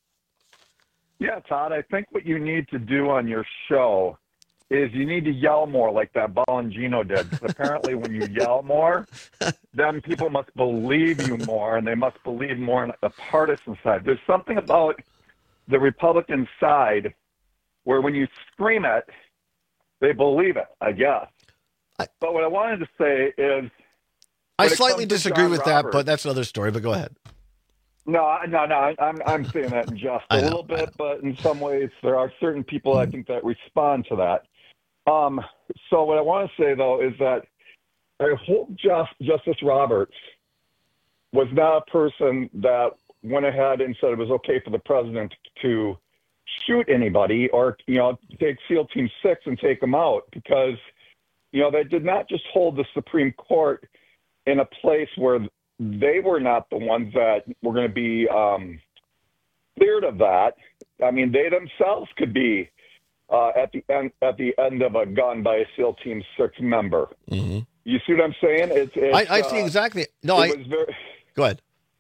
Yeah, Todd, I think what you need to do on your show is you need to yell more like that Bongino did. Because apparently when you yell more, then people must believe you more, and they must believe more in the partisan side. There's something about the Republican side where when you scream it, they believe it, I guess. I, but what I wanted to say is... I slightly disagree with Roberts, that, but that's another story, but go ahead. No, no, no. I'm I'm saying that in jest a know, little bit, but in some ways there are certain people mm. I think that respond to that. Um, so what I want to say though is that I hope Just, Justice Roberts was not a person that went ahead and said it was okay for the president to shoot anybody or you know take SEAL Team Six and take them out, because you know they did not just hold the Supreme Court in a place where they were not the ones that were going to be um, cleared of that. I mean, they themselves could be uh, at the end at the end of a gun by a SEAL Team Six member. Mm-hmm. You see what I'm saying? It's, it's, I, I see uh, exactly. No, I. Very... Go ahead.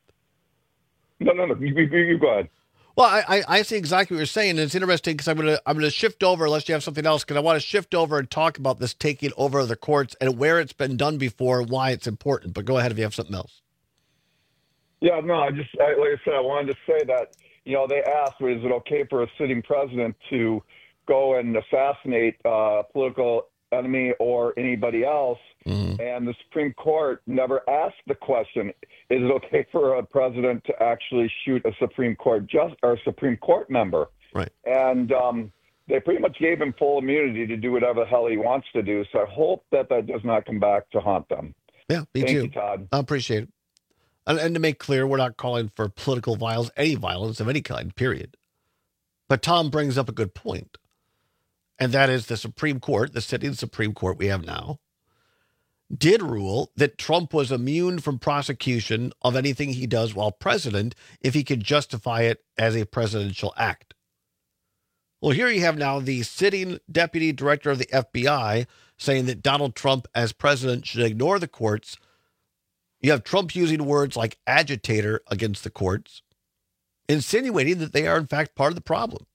No, no, no. You, you, you go ahead. Well, I, I see exactly what you're saying, and it's interesting because I'm gonna I'm gonna shift over unless you have something else, because I want to shift over and talk about this taking over the courts and where it's been done before, and why it's important. But go ahead if you have something else. Yeah, no, I just, I, like I said, I wanted to say that, you know, they asked, is it okay for a sitting president to go and assassinate a political enemy or anybody else? Mm-hmm. And the Supreme Court never asked the question, is it okay for a president to actually shoot a Supreme Court just or a Supreme Court member? Right. And um, they pretty much gave him full immunity to do whatever the hell he wants to do. So I hope that that does not come back to haunt them. Yeah, me Thank too. you, Todd. I appreciate it. And, and to make clear, we're not calling for political violence, any violence of any kind, period. But Tom brings up a good point. And that is the Supreme Court, the sitting Supreme Court we have now, did rule that Trump was immune from prosecution of anything he does while president if he could justify it as a presidential act. Well, here you have now the sitting deputy director of the F B I saying that Donald Trump as president should ignore the courts. You have Trump using words like agitator against the courts, insinuating that they are in fact part of the problem.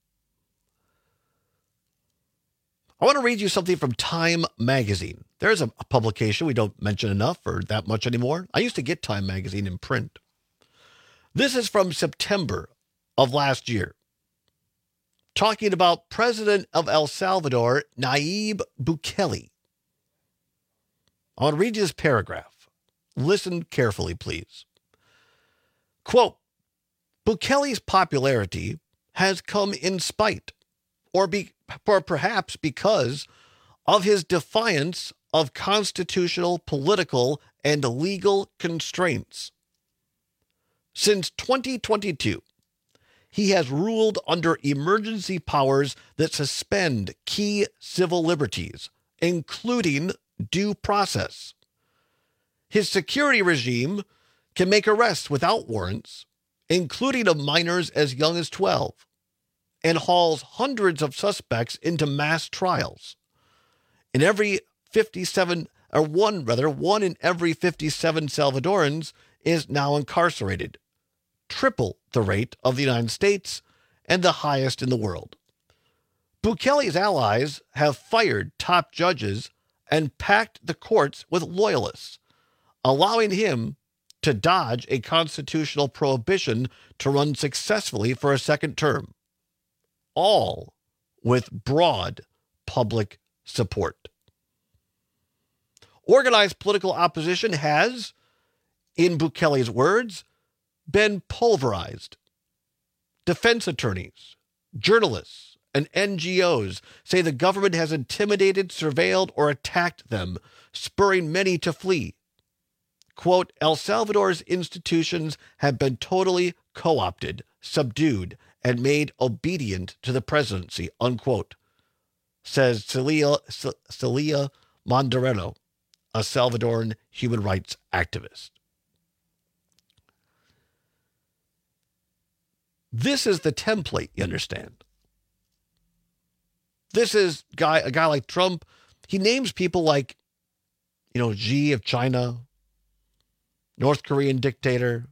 I want to read you something from Time Magazine. There's a, a publication we don't mention enough or that much anymore. I used to get Time Magazine in print. This is from September of last year, talking about President of El Salvador, Nayib Bukele. I want to read you this paragraph. Listen carefully, please. Quote, Bukele's popularity has come in spite, or, be, or perhaps because of his defiance of constitutional, political, and legal constraints. Since twenty twenty-two, he has ruled under emergency powers that suspend key civil liberties, including due process. His security regime can make arrests without warrants, including of minors as young as twelve, and hauls hundreds of suspects into mass trials. In every fifty-seven, or one rather, one in every fifty-seven Salvadorans is now incarcerated, triple the rate of the United States and the highest in the world. Bukele's allies have fired top judges and packed the courts with loyalists, allowing him to dodge a constitutional prohibition to run successfully for a second term, all with broad public support. Organized political opposition has, in Bukele's words, been pulverized. Defense attorneys, journalists, and N G Os say the government has intimidated, surveilled, or attacked them, spurring many to flee. Quote, El Salvador's institutions have been totally co-opted, subdued, and made obedient to the presidency, unquote, says Celia, Celia Mondareno, a Salvadoran human rights activist. This is the template, you understand. This is guy a guy like Trump. He names people like, you know, Xi of China, North Korean dictator,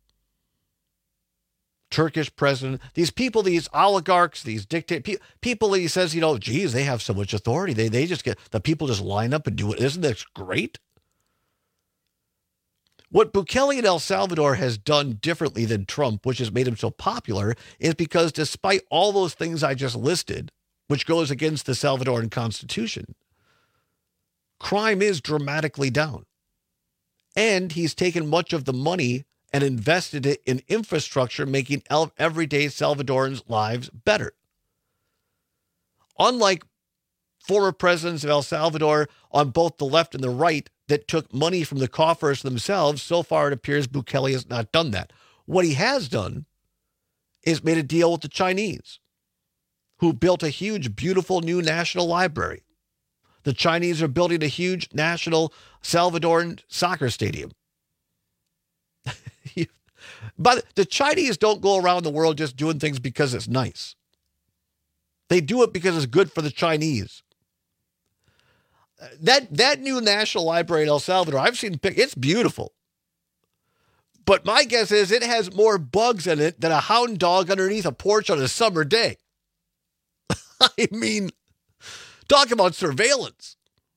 Turkish president. These people, these oligarchs, these dictators, pe- people that he says, you know, geez, they have so much authority. They they just get, the people just line up and do it. Isn't this great? What Bukele in El Salvador has done differently than Trump, which has made him so popular, is because despite all those things I just listed, which goes against the Salvadoran Constitution, crime is dramatically down. And he's taken much of the money and invested it in infrastructure, making everyday Salvadorans' lives better. Unlike former presidents of El Salvador on both the left and the right that took money from the coffers themselves, so far it appears Bukele has not done that. What he has done is made a deal with the Chinese, who built a huge, beautiful new national library. The Chinese are building a huge national Salvadoran soccer stadium. But the Chinese don't go around the world just doing things because it's nice. They do it because it's good for the Chinese. That that new National Library in El Salvador, I've seen pic- it's beautiful. But my guess is it has more bugs in it than a hound dog underneath a porch on a summer day. I mean, talk about surveillance.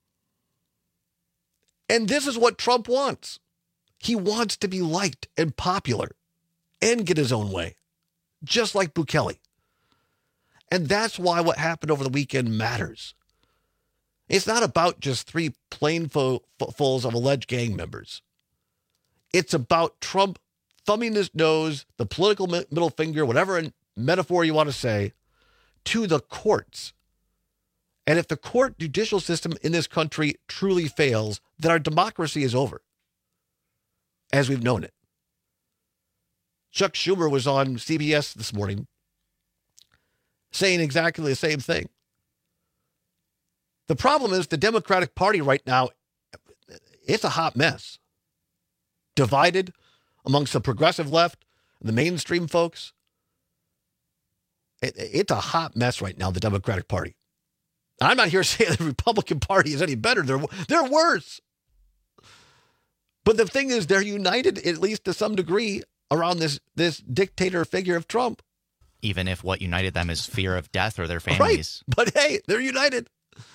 And this is what Trump wants. He wants to be liked and popular and get his own way, just like Bukele. And that's why what happened over the weekend matters. It's not about just three planefuls of alleged gang members. It's about Trump thumbing his nose, the political middle finger, whatever metaphor you want to say, to the courts. And if the court judicial system in this country truly fails, then our democracy is over, as we've known it. Chuck Schumer was on C B S this morning saying exactly the same thing. The problem is the Democratic Party right now, it's a hot mess. Divided amongst the progressive left and the mainstream folks. It, it's a hot mess right now, the Democratic Party. I'm not here saying the Republican Party is any better. They're, they're worse. But the thing is, they're united, at least to some degree, around this, this dictator figure of Trump. Even if what united them is fear of death or their families. Right. But hey, they're united.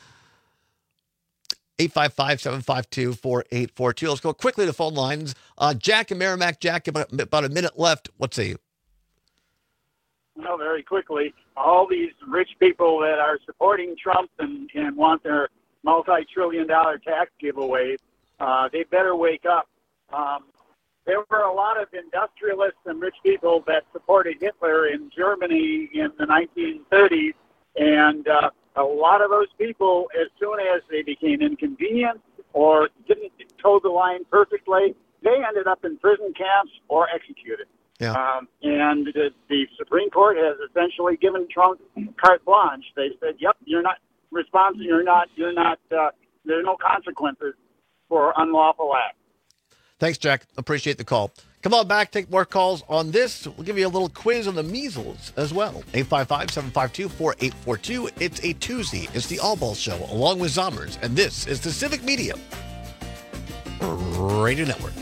eight five five, seven five two, four eight four two. Let's go quickly to phone lines. Uh, Jack and Merrimack. Jack, about, about a minute left. What say you? Well, very quickly, all these rich people that are supporting Trump and, and want their multi-trillion dollar tax giveaways, uh, they better wake up. Um, there were a lot of industrialists and rich people that supported Hitler in Germany in the nineteen thirties, and uh, a lot of those people, as soon as they became inconvenient or didn't toe the line perfectly, they ended up in prison camps or executed. Yeah. Um, and the, the Supreme Court has essentially given Trump carte blanche. They said, "Yep, you're not responsible. You're not. You're not. Uh, there are no consequences for unlawful acts." Thanks, Jack. Appreciate the call. Come on back. Take more calls on this. We'll give you a little quiz on the measles as well. eight five five, seven five two, four eight four two. It's a Tuesday. It's the All Ball Show along with Zommers. And this is the Civic Media Radio Network.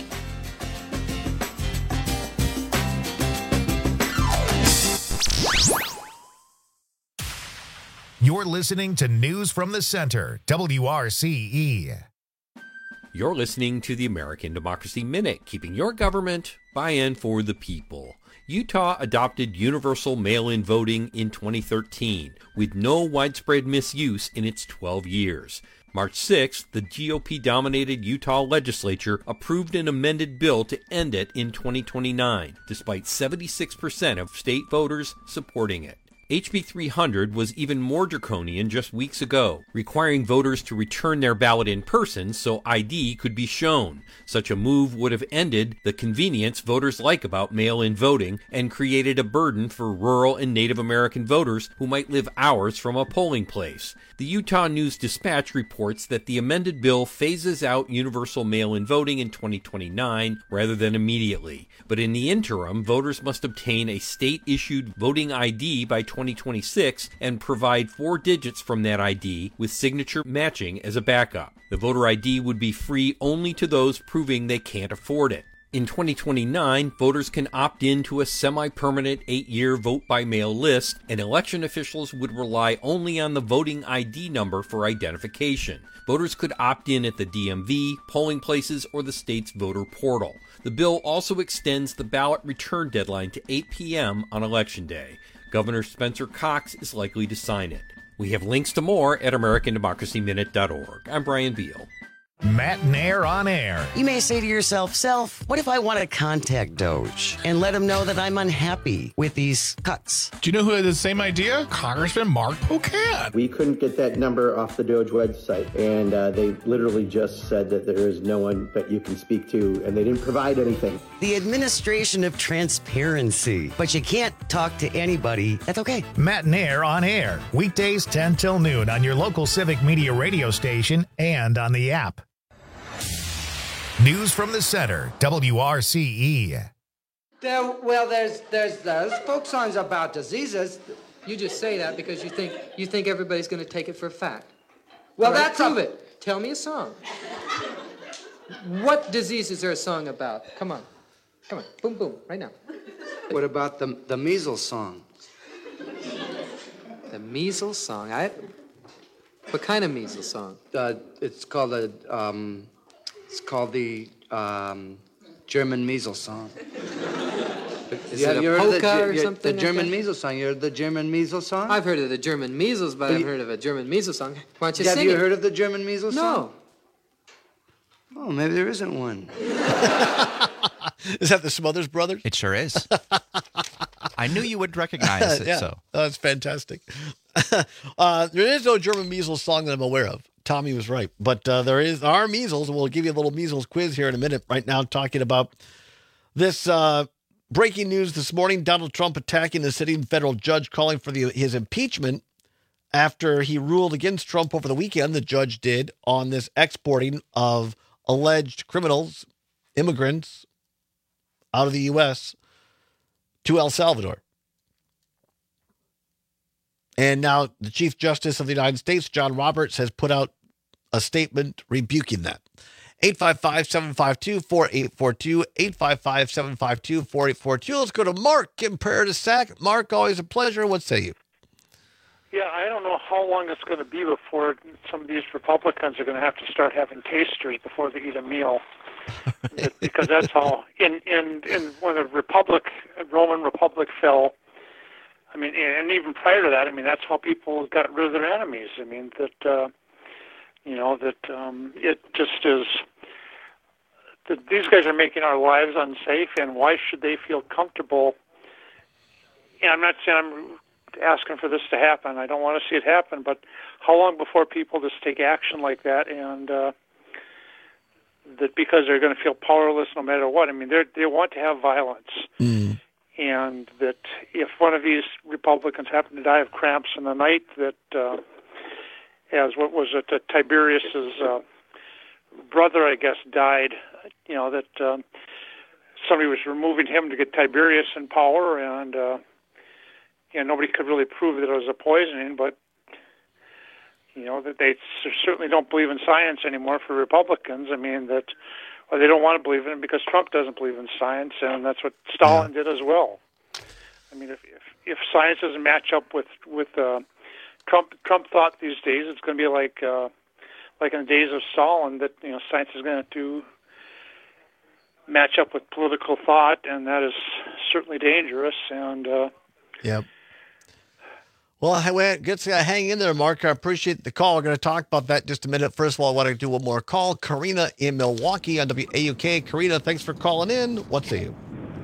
You're listening to News from the Center, W R C E. You're listening to the American Democracy Minute, keeping your government by and for the people. Utah adopted universal mail-in voting in twenty thirteen, with no widespread misuse in its twelve years. March sixth, the G O P-dominated Utah legislature approved an amended bill to end it in twenty twenty-nine, despite seventy-six percent of state voters supporting it. H B three hundred was even more draconian just weeks ago, requiring voters to return their ballot in person so I D could be shown. Such a move would have ended the convenience voters like about mail-in voting and created a burden for rural and Native American voters who might live hours from a polling place. The Utah News-Dispatch reports that the amended bill phases out universal mail-in voting in twenty twenty-nine rather than immediately. But in the interim, voters must obtain a state-issued voting I D by twenty twenty-six and provide four digits from that I D with signature matching as a backup. The voter I D would be free only to those proving they can't afford it. In twenty twenty-nine, voters can opt in to a semi-permanent eight-year vote-by-mail list, and election officials would rely only on the voting I D number for identification. Voters could opt in at the D M V, polling places, or the state's voter portal. The bill also extends the ballot return deadline to eight p.m. on Election Day. Governor Spencer Cox is likely to sign it. We have links to more at American Democracy Minute dot org. I'm Brian Beal. Matt Nair on air. You may say to yourself, Self, what if I want to contact Doge and let him know that I'm unhappy with these cuts? Do you know who had the same idea? Congressman Mark Pocan. We couldn't get that number off the Doge website, and uh, they literally just said that there is no one that you can speak to, and they didn't provide anything. The administration of transparency. But you can't talk to anybody. That's okay. Matt Nair on air. Weekdays ten till noon on your local Civic Media radio station and on the app. News from the center, W R C E. There, well, there's there's those folk songs about diseases. You just say that because you think you think everybody's going to take it for a fact. Well, right, that's prove a, it. Tell me a song. What disease is there a song about? Come on, come on, boom, boom, right now. What about the the measles song? The measles song. I. What kind of measles song? Uh, it's called a. Um, It's called the um, German measles song. Is it a polka or something? The German like measles song. You heard the German measles song? I've heard of the German measles, but, but I've heard of a German measles song. Why don't you have sing you it? heard of the German measles no. song? No. Oh, maybe there isn't one. Is that the Smothers Brothers? It sure is. I knew you would recognize it. Yeah. So Oh, that's fantastic. uh, there is no German measles song that I'm aware of. Tommy was right. But uh, there is there are measles, and we'll give you a little measles quiz here in a minute. Right now, talking about this uh, breaking news this morning. Donald Trump attacking the sitting federal judge, calling for the, his impeachment after he ruled against Trump over the weekend. The judge did on this exporting of alleged criminals, immigrants, out of the U S to El Salvador. And now the Chief Justice of the United States, John Roberts, has put out a statement rebuking that. eight five five, seven five two, four eight four two, eight five five, seven five two, four eight four two. Let's go to Mark in Prairie du Sac. Mark, always a pleasure. What say you? Yeah, I don't know how long it's going to be before some of these Republicans are going to have to start having tasters before they eat a meal. Because that's how, in, in, in when the Republic, Roman Republic fell, I mean, and even prior to that, I mean, that's how people got rid of their enemies. I mean, that, uh, you know, that um, it just is, that these guys are making our lives unsafe, and why should they feel comfortable? And I'm not saying I'm asking for this to happen. I don't want to see it happen, but how long before people just take action like that, and uh, that because they're going to feel powerless no matter what? I mean, they they want to have violence. Mm. And that if one of these Republicans happened to die of cramps in the night, that uh, as what was it, uh, Tiberius's uh, brother, I guess, died, you know, that um, somebody was removing him to get Tiberius in power, and uh, you know, nobody could really prove that it was a poisoning, but you know, that they certainly don't believe in science anymore for Republicans. I mean, that. Or they don't want to believe in it because Trump doesn't believe in science, and that's what Stalin yeah. did as well. I mean, if, if if science doesn't match up with with uh, Trump, Trump thought these days it's going to be like uh, like in the days of Stalin, that you know science is going to match up with political thought, and that is certainly dangerous. And uh, yep. Well, good to hang in there, Mark. I appreciate the call. We're going to talk about that in just a minute. First of all, I want to do one more call. Karina in Milwaukee on W A U K. Karina, thanks for calling in. What say you?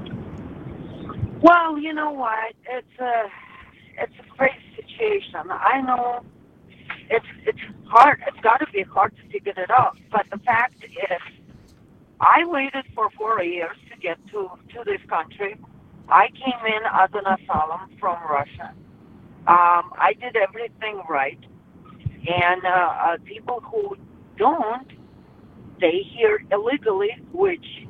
Well, you know what? It's a it's a crazy situation. I know it's it's hard. It's got to be hard to figure it out. But the fact is, I waited for four years to get to to this country. I came in as an asylum from Russia. Um, I did everything right, and uh, uh, people who don't, stay here illegally, which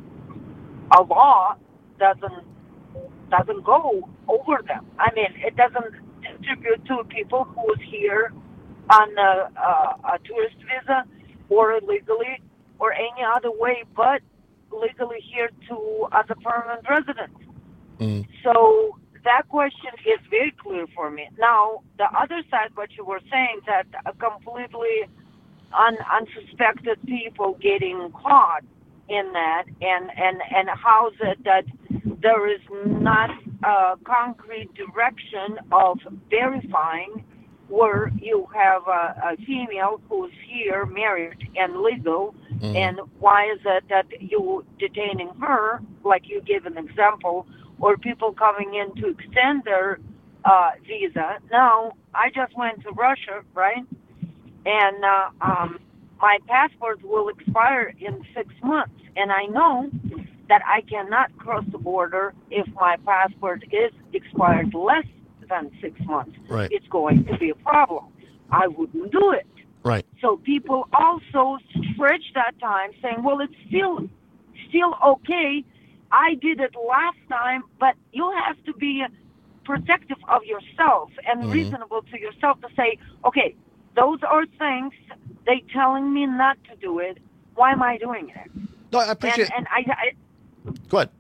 a law doesn't doesn't go over them. I mean, it doesn't distribute to people who's here on a, a, a tourist visa or illegally or any other way, but legally here to as a permanent resident. Mm. So that question is very clear for me. Now, the other side, what you were saying, that uh, completely un, unsuspected people getting caught in that, and, and, and how is it that there is not a concrete direction of verifying where you have a, a female who's here, married and legal, mm. and why is it that you detaining her, like you gave an example, or people coming in to extend their uh, visa. Now, I just went to Russia, right? And uh, um, my passport will expire in six months. And I know that I cannot cross the border if my passport is expired less than six months. Right. It's going to be a problem. I wouldn't do it. Right. So people also stretch that time saying, well, it's still still okay. I did it last time, but you have to be protective of yourself and mm-hmm. reasonable to yourself to say, okay, those are things they telling me not to do it. Why am I doing it? No, I appreciate and, and I, I Go ahead.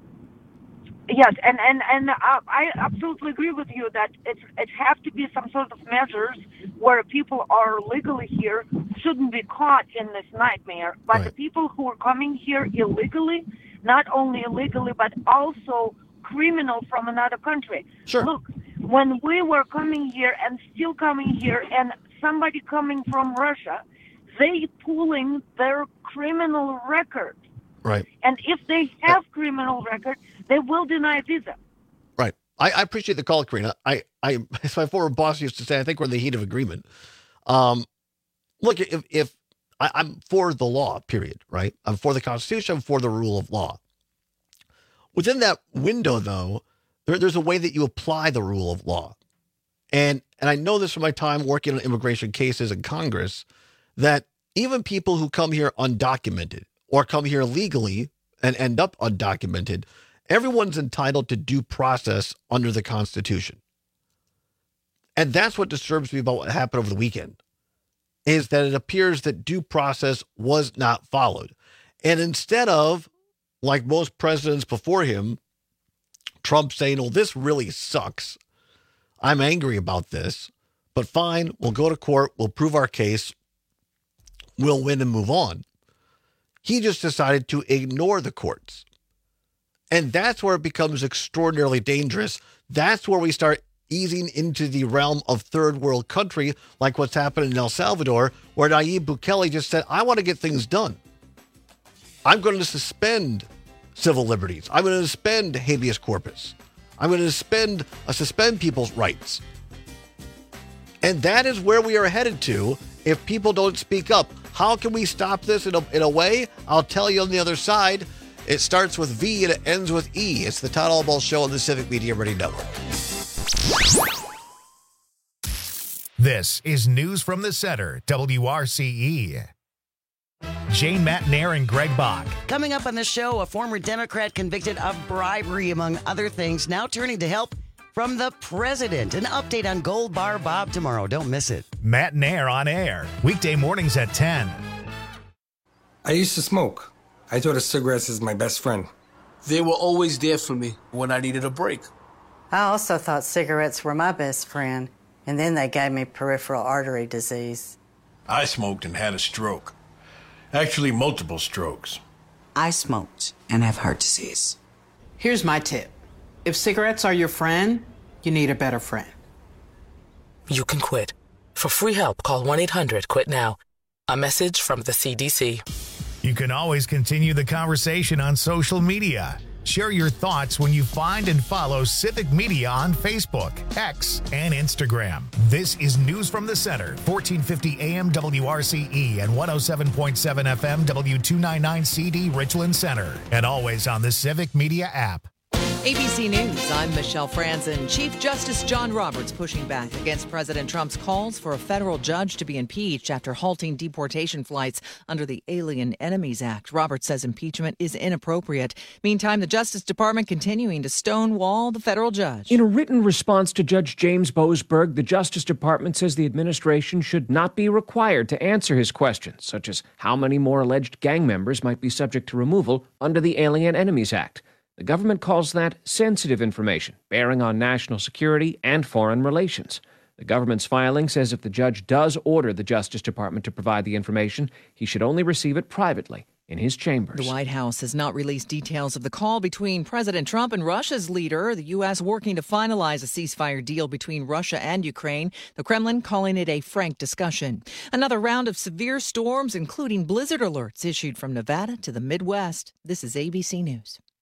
Yes, and and and uh, I absolutely agree with you that it's it have to be some sort of measures where people are legally here shouldn't be caught in this nightmare. But right. the people who are coming here illegally, not only illegally but also criminal from another country. Sure. Look, when we were coming here and still coming here, and somebody coming from Russia, they pulling their criminal record. Right. And if they have criminal record, they will deny visa. Right. I, I appreciate the call, Karina. I, I, as my former boss used to say, I think we're in the heat of agreement. Um, look, if, if I, I'm for the law, period, right? I'm for the Constitution, I'm for the rule of law. Within that window, though, there, there's a way that you apply the rule of law. And, and I know this from my time working on immigration cases in Congress, that even people who come here undocumented or come here legally and end up undocumented, everyone's entitled to due process under the Constitution. And that's what disturbs me about what happened over the weekend, is that it appears that due process was not followed. And instead of, like most presidents before him, Trump saying, well, this really sucks. I'm angry about this, but fine, we'll go to court, we'll prove our case, we'll win and move on. He just decided to ignore the courts. And that's where it becomes extraordinarily dangerous. That's where we start easing into the realm of third world country, like what's happened in El Salvador, where Nayib Bukele just said, I want to get things done. I'm going to suspend civil liberties. I'm going to suspend habeas corpus. I'm going to suspend, uh, suspend people's rights. And that is where we are headed to if people don't speak up. How can we stop this in a, in a way? I'll tell you on the other side. It starts with V and it ends with E. It's the Todd Albaugh Show on the Civic Media Radio Network. This is News from the Center, W R C E. Jane Matnair and Greg Bach. Coming up on the show, a former Democrat convicted of bribery, among other things, now turning to help from the president. An update on Gold Bar Bob tomorrow. Don't miss it. Matnair on air, weekday mornings at ten. I used to smoke. I thought of cigarettes as my best friend. They were always there for me when I needed a break. I also thought cigarettes were my best friend, and then they gave me peripheral artery disease. I smoked and had a stroke. Actually, multiple strokes. I smoked and have heart disease. Here's my tip. If cigarettes are your friend, you need a better friend. You can quit. For free help, call one eight hundred quit now. A message from the C D C. You can always continue the conversation on social media. Share your thoughts when you find and follow Civic Media on Facebook, X, and Instagram. This is News from the Center, fourteen fifty A M W R C E and one oh seven point seven F M W two ninety-nine C D Richland Center. And always on the Civic Media app. A B C News, I'm Michelle Franzen. Chief Justice John Roberts pushing back against President Trump's calls for a federal judge to be impeached after halting deportation flights under the Alien Enemies Act. Roberts says impeachment is inappropriate. Meantime, the Justice Department continuing to stonewall the federal judge. In a written response to Judge James Boasberg, the Justice Department says the administration should not be required to answer his questions, such as how many more alleged gang members might be subject to removal under the Alien Enemies Act. The government calls that sensitive information, bearing on national security and foreign relations. The government's filing says if the judge does order the Justice Department to provide the information, he should only receive it privately in his chambers. The White House has not released details of the call between President Trump and Russia's leader, the U S working to finalize a ceasefire deal between Russia and Ukraine, the Kremlin calling it a frank discussion. Another round of severe storms, including blizzard alerts, issued from Nevada to the Midwest. This is A B C News.